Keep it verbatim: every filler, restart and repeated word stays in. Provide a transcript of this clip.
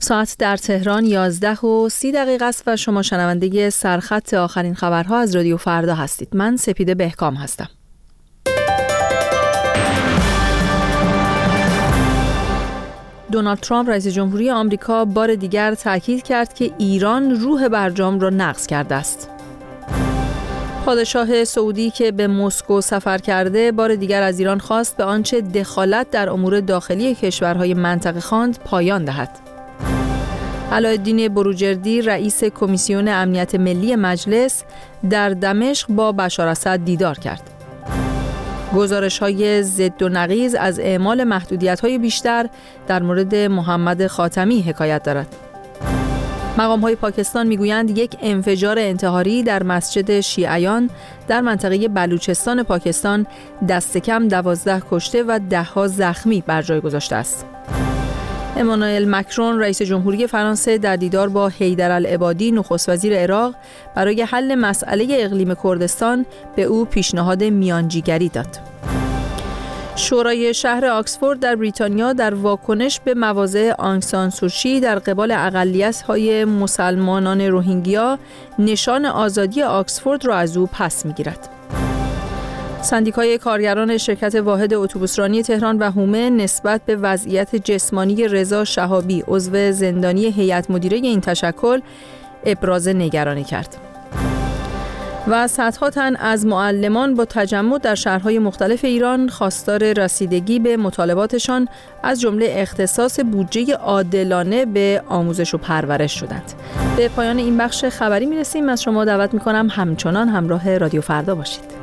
ساعت در تهران یازده و سی دقیقه است و شما شنونده سرخط آخرین خبرها از رادیو فردا هستید. من سپیده بهکام هستم. دونالد ترامپ رئیس جمهوری آمریکا بار دیگر تاکید کرد که ایران روح برجام را نقض کرده است. پادشاه سعودی که به مسکو سفر کرده بار دیگر از ایران خواست به آنچه دخالت در امور داخلی کشورهای منطقه خواند پایان دهد. علاءالدین بروجردی رئیس کمیسیون امنیت ملی مجلس در دمشق با بشار اسد دیدار کرد. گزارش‌های ضد و نقیض از اعمال محدودیت‌های بیشتر در مورد محمد خاتمی حکایت دارد. مقام‌های پاکستان می‌گویند یک انفجار انتحاری در مسجد شیعیان در منطقه بلوچستان پاکستان دست کم دوازده کشته و ده‌ها زخمی بر جای گذاشته است. امانوئل مکرون رئیس جمهوری فرانسه در دیدار با حیدر العبادی نخست وزیر عراق برای حل مسئله اقلیم کردستان به او پیشنهاد میانجیگری داد. شورای شهر آکسفورد در بریتانیا در واکنش به مواضع آنگ سان سوچی در قبال اقلیت‌های مسلمانان روهینگیا نشان آزادی آکسفورد را از او پس می‌گیرد. سندیکای کارگران شرکت واحد اتوبوسرانی تهران و هومه نسبت به وضعیت جسمانی رضا شهابی عضو زندانی هیئت مدیره این تشکل ابراز نگرانی کرد. و صدها تن از معلمان با تجمع در شهرهای مختلف ایران خواستار رسیدگی به مطالباتشان از جمله اختصاص بودجه عادلانه به آموزش و پرورش شدند. به پایان این بخش خبری میرسیم. از شما دعوت میکنم همچنان همراه رادیو فردا باشید.